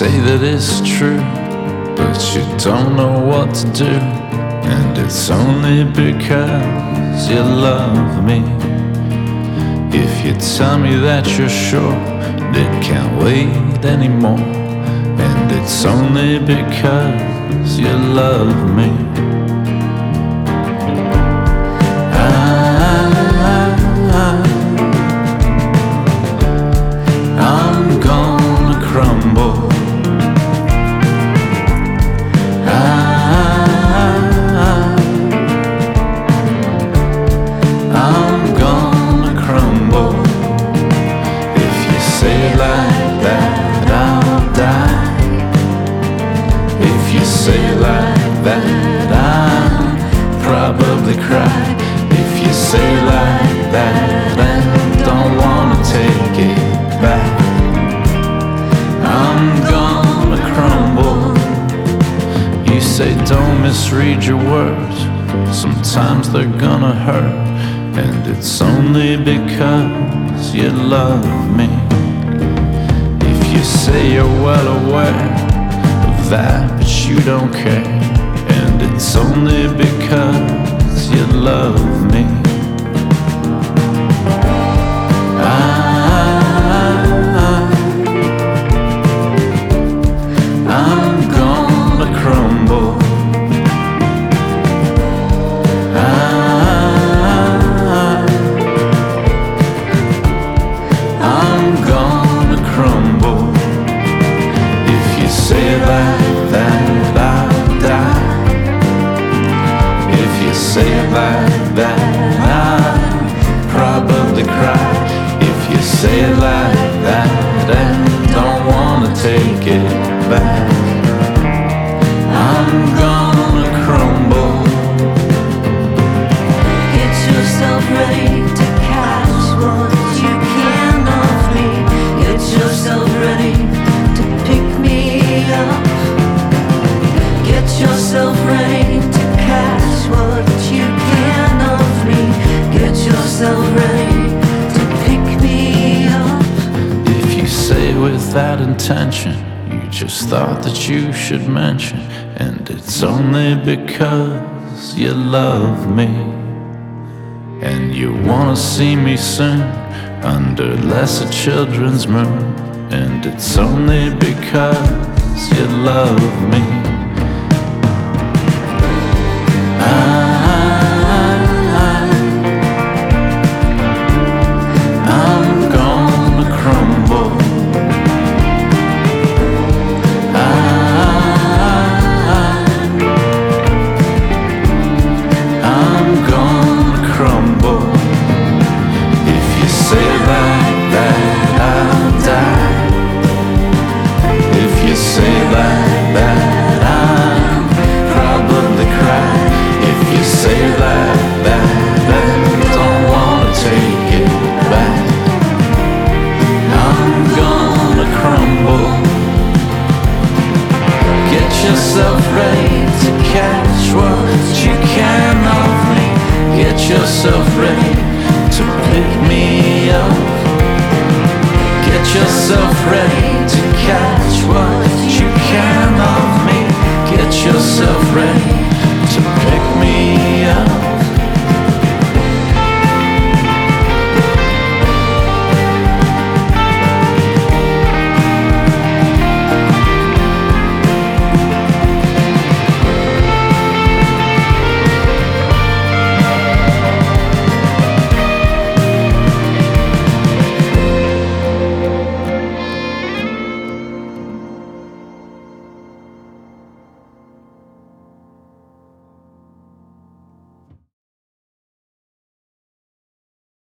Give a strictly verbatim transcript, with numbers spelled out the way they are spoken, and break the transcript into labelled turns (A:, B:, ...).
A: say that it's true, but you don't know what to do, and it's only because you love me. If you tell me that you're sure it can't wait anymore, and it's only because you love me. Say like that, I'll probably cry. If you say like that and don't wanna take it back, I'm gonna crumble. You say don't misread your words, sometimes they're gonna hurt, and it's only because you love me. If you say you're well aware that, but you don't care, and it's only because you love me. I, I'm gonna crumble. I, I'm gonna crumble. If you say that that I'll die. If you say it like that, I'll probably cry. If you say it like that and don't wanna take it back, I'm gonna crumble.
B: Get yourself ready to catch what you can of me. Get yourself ready to pick me up. Get yourself ready to catch what you can of me. Get yourself ready to pick me up.
A: If you say it with that intention, you just thought that you should mention, and it's only because you love me, and you wanna see me soon under lesser children's moon, and it's only because you love me. Yourself ready to catch what you can of me. Get yourself ready to pick me up. Get yourself ready to catch what you can of me. Get yourself ready